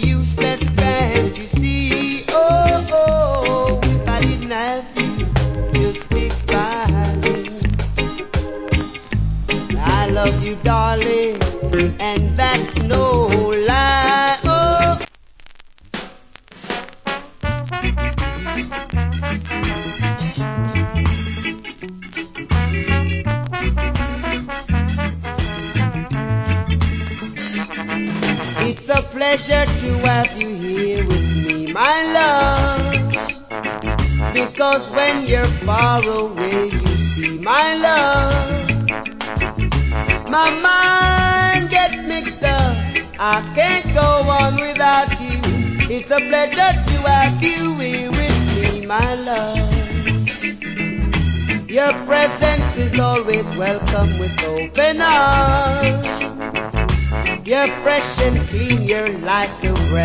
useless, can't you see? Oh, oh, if I didn't have you, you stick by me. I love you, darling, and that's no lie. Oh. It's a pleasure to have you here with me, my love. Because when you're far away, you see, my love, my mind gets mixed up. I can't go on without you. It's a pleasure to have you here with me, my love. Your presence is always welcome with open arms. You're fresh and clean, you're like a breath.